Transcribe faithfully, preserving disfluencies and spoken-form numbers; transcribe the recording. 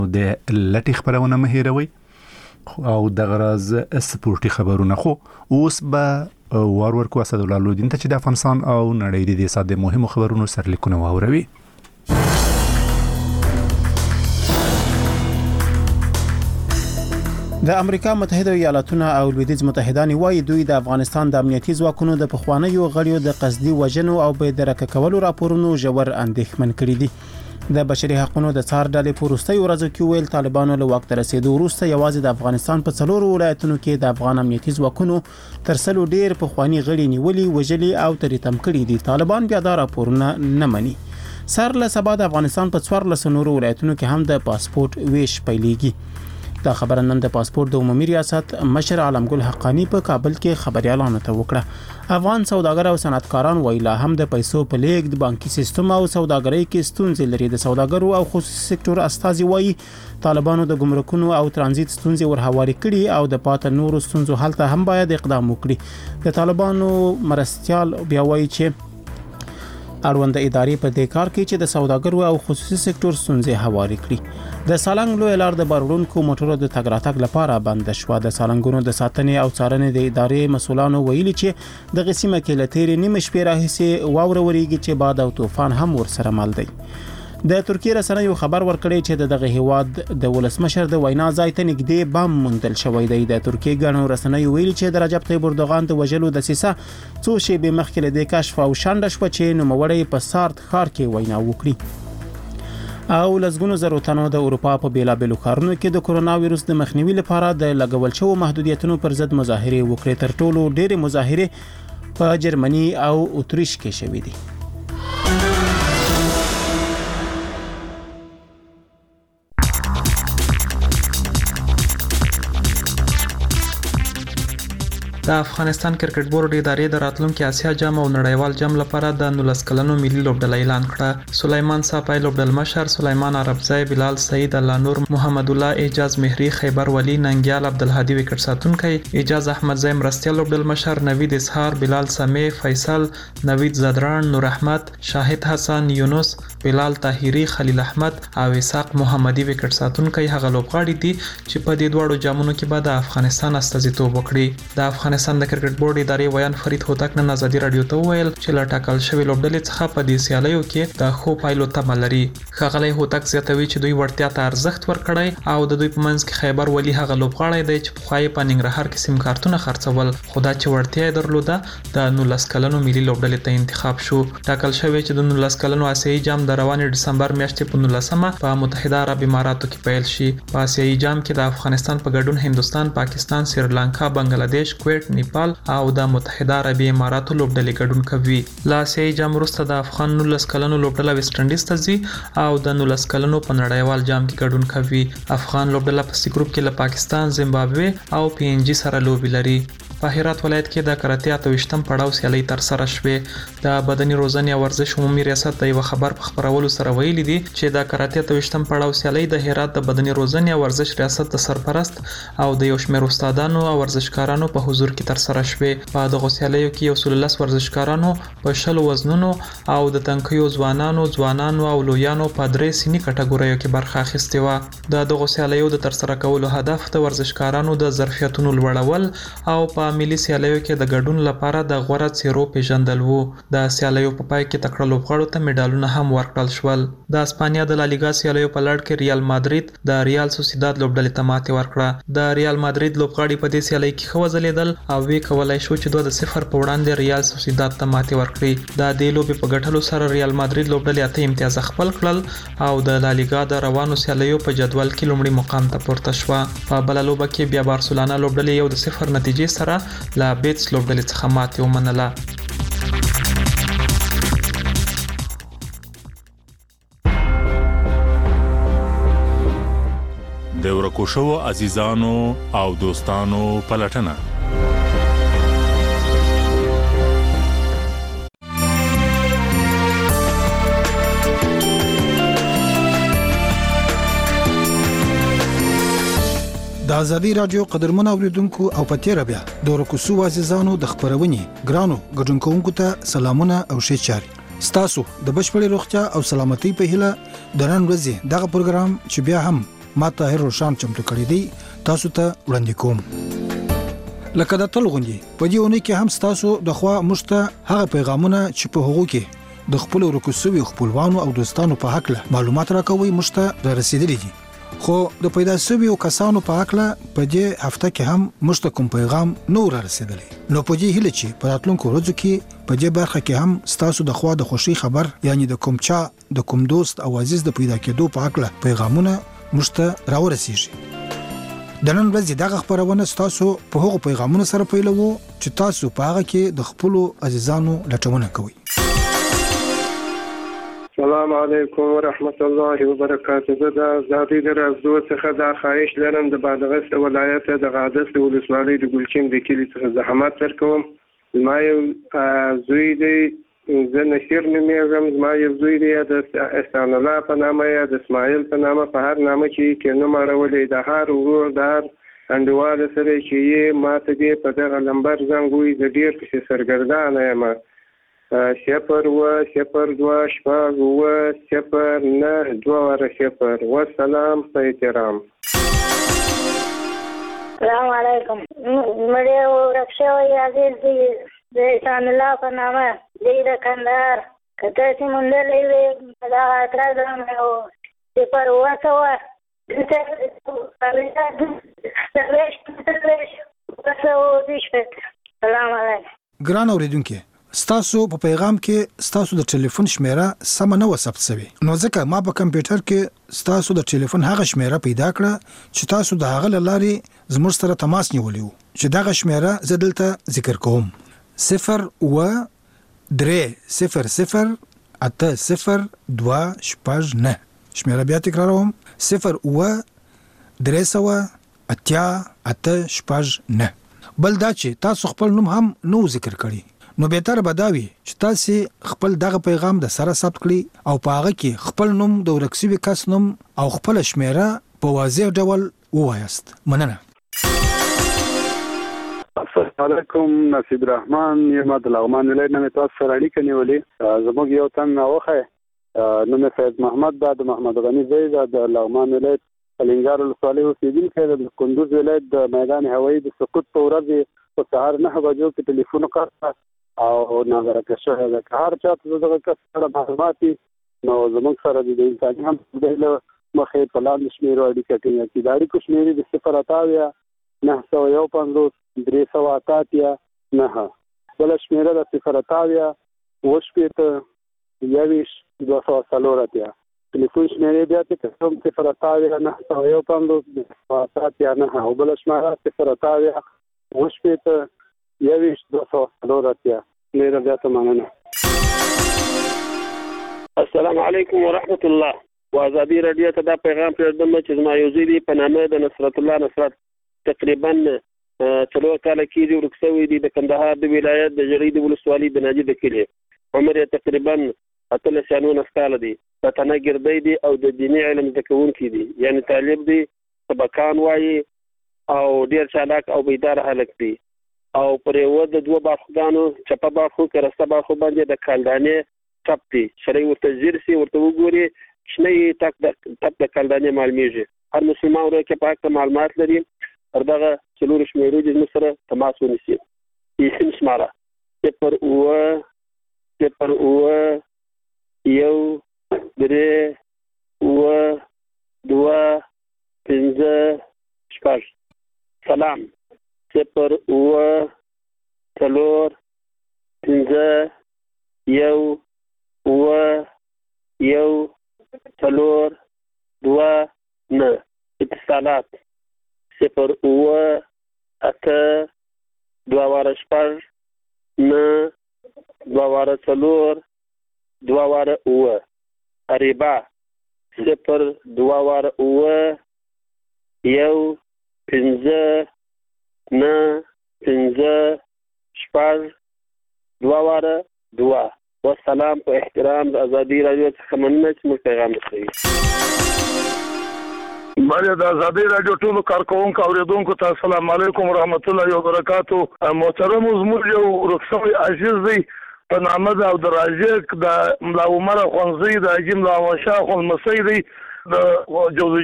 د لټي خبرونه مه هېروئ او د غرض سپورتي خبرونه خو اوس به وار ورکو اسد الله لودین ته چې د افغانستان او نړۍ د ساده مهمو خبرونو سرلیکونه واوروي. د امریکا متحده ایالاتونه او لویدیځ متحدان وايي دوی د افغانستان د امنیتي ځواکونو د پخوانیو غړیو د قصدي وژنو او بې درکه کولو راپورونو ژور اندېښمن کړي دي. د بشري حقوقو د څار ډلې په وروستي ورځو کې ویل طالبانو له واک ته رسیدو وروسته یوازې د افغانستان په څلورو ولایتونو کې د افغان امنیتي ځواکونو تر سلو ډیر پخوانی غړي نیولي وژلي او تریتم کړي دي. طالبان بیا دا راپورونه نه مني. سر له سبا د افغانستان په څوارلسو نورو ولایتونو کې هم د پاسپورت ویش پیلېږي. دا خبره نن د پاسپورت د عمومي ریاست مشر عالمګل حقانی په کابل کې خبريالانو ته وکړه. افغان سوداګر او صنعتکاران ویلا هم د پیسو په لیږد بانکي سیستم او سوداګرۍ کې ستونزې لري. د سوداګرو او خصوصي سکتور استازي وایي طالبانو د ګمرکونو او ترانزیت ستونزې ورهواري کړي او د پات نورو ستونزو حل ته هم باید اقدام وکړي. د طالبانو مرستيال بیا وایي چې اړوند ادارې په دې کار کې چې د سوداګرو او خصوصي سکتور ستونزې هواري کړي. د سالنګ لوی لار د بارونکو موټرو د تګ راتګ لپاره بند شو. د سالنګونو د ساتنې او څارنې د ادارې مسولانو ویلي چې د قسمه کې لتيري نیمه شپې راهیسې واوره وريږي چې باد او طوفان هم ورسره مل دی. د ترکیه رسنیو خبر ورکړی چې دغه هیواد د ولسمشر د وینا ځای ته نږدې بم موندل شوی دی. د ترکیه غنو رسنیو ویلي چې د رجب طیب اردوغان د وژلو د سیسه څو شی به مخکې له کشف او شاند شو چې نوموړی په سارت ښار کې وینا وکړي. او لزګونو زرو تنو د اروپا په بیلابېلو ښارونو کې د کورونا وایروس د مخنیوي لپاره د لګول شوو محدودیتونو پر ضد مظاهره وکړې. تر ټولو ډېرې مظاهره په جرمني او اتریش کې شوې دي. د افغانستان کرکټ بورډ ادارې د راتلونکي اسیا جام او نړیوال جام لپاره د نولس کلنو ملي لوبډله اعلان کړه. سلیمان صافی لوبډل مشر، سلیمان عربزی، بلال سعید، الله نور، محمد الله، اعجاز مهری، خیبر ولی، ننګیال عبدالهادي وکټ ساتونکی، اعجاز احمدزی مرستیال لوبډل مشر، نوید اسحار، بلال سمی، فیصل، نوید زدران، نور احمد، شاهد حسن، یونس، بلال طاهری، خلیل احمد او اسحاق محمدي وکټ ساتونکی هغه لوبغاړي دي چې په دې دوړو جامونو کې به د افغانستان استازیتوب وکړي. د افغانستان د کرکټ بورډ ادارې ویان فرید هوتک نن آزادي رادیو ته ویل چې لا ټاکل شوی لوبډلې څخه په دې سیالیو کې د خو پایلو تمه لري. ښاغلی هوتک زیاتوي چې دوی وړتیا ته ارزښت ورکړی او د دوی په منځ کې خیبر ولی هغه لوبغاړی دی چې پخوا یې په ننګرهار کې سیم کارتونه خرڅول، خو دا چې وړتیا یې درلوده د نولس کلنو ملي لوبډلې ته انتخاب شو. ټاکل شوی چې د نولس کلنو آسیایي جام د روانې ډسمبر میاشتې په نولسمه په متحده عرب اماراتو کې پیل شي. په آسیایي جام کې د افغانستان په ګډون هندستان، پاکستان، سریلانکا، بنگلاديش، کویت، نیپال او د متحده عربي اماراتو لوبډلې ګډون کوي. لا آسیایي جام وروسته د افغان نولس کلنو لوبډله ویسټ انډیز ته ځي او د نولس کلنو په نړیوال جام کې ګډون کوي. افغان لوبډله په سی ګروپ کې له پاکستان، زیمبابوې او پی ان جی سره لوبي لري. په هرات ولایت کې د کراتې اته ویشتم پړاو سیالي تر سره شوې. د بدني روزنې او ورزش عمومي ریاست د یو خبر په خبرولو سره ویلي دي چې د کراتې اته ویشتم پړاو سیالي د هرات د بدني روزنې او ورزش ریاست د سرپرست او د یو شمېر استادانو او ورزشکارانو په حضور کې تر سره شوې. په دغه سیالیو کې یو سل لس ورزشکارانو په شلو وزنونو او د تنکیو ځوانانو ځوانانو او لویانو په درې سینی کټګوریو کې برخه اخیستې وه. د دغه سیالیو د تر سره کولو هدف د ورزشکارانو د ظرفیتونو لوړول او په ملي سیالیو کې د ګډون لپاره د غوره څیرو پیژندل وو. د سیالیو په پای کې تکړه لوبغاړو ته میډالونه هم ورکړل شول. د اسپانیا د لالیګا سیالیو په لړ کې ریال مادرید د ریال سوسیداد لوبډلې ته ماتې ورکړه. د ریال مادرید لوبغاړي په دې سیالۍ کې ښه وځلېدل او وی کولای شو چې دوه د صفر په وړاندې ریال سوسیداد ته ماتې ورکړي. د دې لوبې په ګټلو سره ریال مادرید لوبډلې اته امتیاز خپل کړل او د لالیګا د روانو سیالیو په جدول کې لومړی مقام ته پورته شوه. په بل لوبه کې بیا بارسلونا لوبډلې یو د صفر نتیجې سره لا بیټس لوبډلې څخه ماتې ومنله. د ورکو شوو عزیزانو او دوستانو پلټنه. د ازادي رادیو قدرمن اوریدونکو او پتیره بیا د ورکو شوو عزیزانو د خبرونې ګرانو ګډونکوونکو ته سلامونه او ښه چاري. ستاسو د بشپړې روغتیا او سلامتۍ په هیله د نن ورځې دغه پروګرام چې بیا هم ما طاهر روشان چمتو کړی دی تاسو ته وړاندې کوم. لکه د تل غوندي په دې ونې کې هم تاسو د خوا مشته هغه پیغامونه چې په هغو کې د خپل ورکوسوي خپلوانو او دوستانو په حق له معلومات راکوي مشته را رسیدلې دي. خو د پیدا شوی او کسانو په حق له په دې هفته کې هم مشته کوم پیغام نو را رسیدلی. نو په دې هیله چې په راتلونکو ورځو کې په دې برخه کې هم تاسو د خوا د خوشي خبر یعنی د کوم چا د کوم دوست او عزیز د پیدا کېدو په حق له پیغامونه مشته راورسیږي. د نن ورځې دغه خبرونه تاسو په هغو پیغامونو سره پیلوو چې تاسو په هغه کې د خپل عزیزانو لټونه کوئ. السلام علیکم ورحمت الله وبرکاته. زه د آزادۍ د رازدو څخه دا خواهش لرم د بادغیس ولایت د غادس ولسوالۍ د ګلچین د کلي څخه زحمت درکوم. زما یو زوی دی، زه نصیر نومیږم. زما یو زوی دی د احسان الله په نامه یا د اسماعیل په نامه، په هر نامه چې کې نوم اړولی د هر ورور د هر انډیواله سره چې یې ما ته دې په دغه نمبر زنګ ووایي. زه ډېر پسې سرګردانه یم. صفر اووه صفر دوه شپږ اووه صفر نه دوه واره صفر. والسلام په احترام. السلام علیکم. مړی ورک شوی عزیز دی د احسان الله په نامه دی د کندهار. که تاسې موندلی وي په دغه اعتراض باندې او صفر اووه سوه سلام علیکم. ګران اورېدونکي، ستاسو په پیغام کې ستاسو د ټلیفون شمیره سم نه و ثبت شوی، نو ځکه ما په کمپیوټر کې ستاسو د ټلیفون هغه شمیره پیدا کړه چې تاسو د هغه لارې زموږ سره تماس نیولی وو چې دغه شمیره زه دلته ذکر کوم. صفر اووه درې صفر صفر اته صفر دوه شپږ نه. شمیره بیا تکراروم: صفر اووه درې سوه اتیا اته شپږ نه. بل دا چې تاسو خپل نوم هم نو ذکر کړی، نو بهتر به دا وي چې تاسو خپل دغه پیغام د سره ثبت کړئ او په هغه کې خپل نوم، د ورکسوي کس نوم او خپل شمیره په واضح ډول ووایاست. مننه. السلام علیکم. نصیب الرحمن یم د لغمان ولایت نه. تاسو سره اړیکه نیولې. زموږ یو تن راوخه نوم سید محمد دا د محمد غنی زوی د لغمان ولایت الینګار ولسوالۍ اوسېدونکی د کندوز ولایت د میدان هوایي د سقوط په ورځ په سهار نهه بجو کې ټلیفون وکړ او نظرکه شوی ده. که هر چا ته دغه کس سره معلومات وي نو زموږ سره د انساني هم د مخې په لاندې شمېرو اړیکه ټینګه کړي. د اړیکو شمېرې د صفر اتاویا نهه سوه یو پنځوس درې سوه اته اتیا نهه. بله شمېره د صفر اتاویا اووه شپېته یوویشت دوه سوه څلور اتیا. ټلیفون شمېرې بیا چې کوم صفر اتاویا نهه سوه یو پنځوس درې سوه اته اتیا نهه او بله شمېره صفر اتاویا اووه شپېته یوویشت دوه سوه څلور اتیا. ډېره زیاته مننه. السلام علیکم ورحمت الله. و ازادي راډیو ته دا پیغام پرېږدم چې زما یو زوی دی په نامه د نصرت الله نصرت تقریبا څلور کاله کېږي ورک شوی دی د کندهار د ولایت د ژړۍ د ولسوالۍ د ناجي د کلي. عمر یې تقریبا اتلس یا نولس کاله دی. د تنه ګردی دی او د دیني علم زده کوونکی دی، یعنی طالب دی، سبقان وایي او ډېر چالاک او بیدار هلک دی. او پر یوه د دوه باخوګانو چپه باخو که رسته باخو باندې د کالدانې ټپ دی. شری ورته ځیر سي، ورته وګوري شنه یې ټپ د کالدانې معلومیږي. هر مسلمان ورو کې په حق معلومات لري پر دغه څلورو شمېرو دې زموږ سره تماس ونیسي. یې سیم شماره صفر اووه صفر اووه یو درې اووه دوه پنځه شپږ. سلام صفر اووه څلور پنځه یو اووه یو څلور دوه نه. اتصالات صفر اووه اته دوه واره شپږ نه دوه واره څلور دوه واره اووه. اریبا صفر دوه واره اووه یو پنځه نه پنځه شپږ دوه واره دوه. والسلام په احترام د ازادي راډیو څخه مننه چې موږ پیغام رسوي. بله د ازادي راډیو ټولو کارکوونکو اورېدونکو ته السلام علیکم ورحمت الله وبرکاتو. محترم زموږ یو ورک شوی عزیز دی په نامه د عبدالرازق د ملا عمر اخوندزی د حاجي ملا احمد شاه اخوندمسی دی د جوزي